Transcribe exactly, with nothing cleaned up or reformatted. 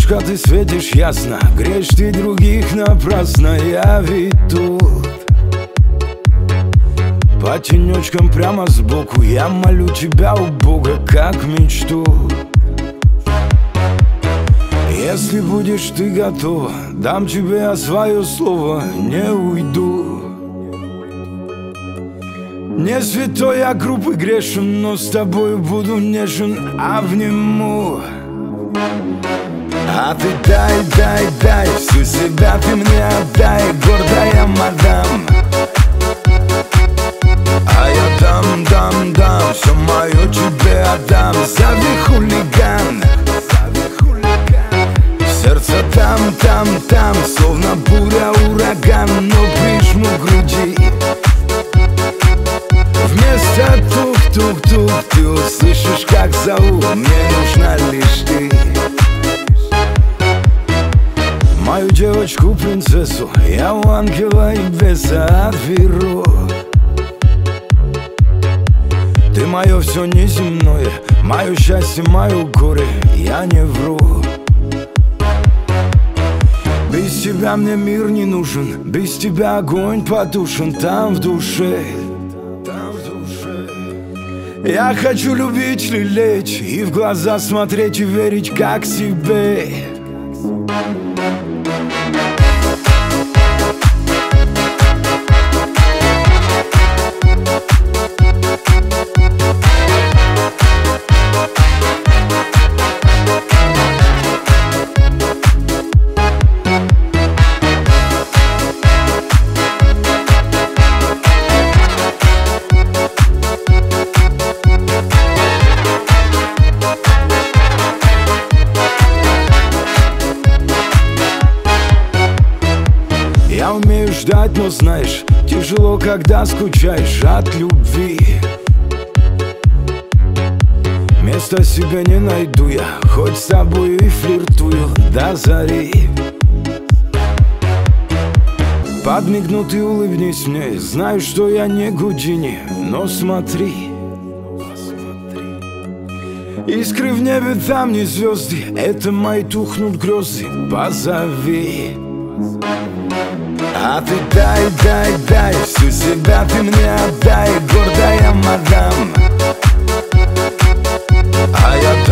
Солнышко, ты светишь ясно, греешь ты других напрасно. Я ведь тут по тенечкам прямо сбоку. Я молю тебя у Бога, как мечту. Если будешь ты готова, дам тебе я свое слово, не уйду. Не святой я группы грешен, но с тобою буду нежен, обниму. А ты дай, дай, дай, всю себя ты мне отдай, гордая мадам. А я дам, дам, дам, все мое тебе отдам. Зови хулиган. Сердце там, там, там, словно буря, ураган, но прижму к груди. Вместо тук-тук-тук ты услышишь, как зовут, мне нужна лишь ты. Мою девочку-принцессу я у ангела и беса отберу. Ты мое все неземное, мое счастье, мое горе, я не вру. Без тебя мне мир не нужен, без тебя огонь потушен там в душе. Я хочу любить, лелеять и в глаза смотреть и верить, как себе. Я умею ждать, но знаешь, тяжело, когда скучаешь от любви. Места себе не найду я, хоть с тобой и флиртую до зари. Подмигну, ты улыбнись мне, знаю, что я не Гудини, но смотри. Искры в небе, там не звезды, это мои тухнут грезы, позови. А ты дай, дай, дай, всю себя ты мне отдай, гордая мадам. А я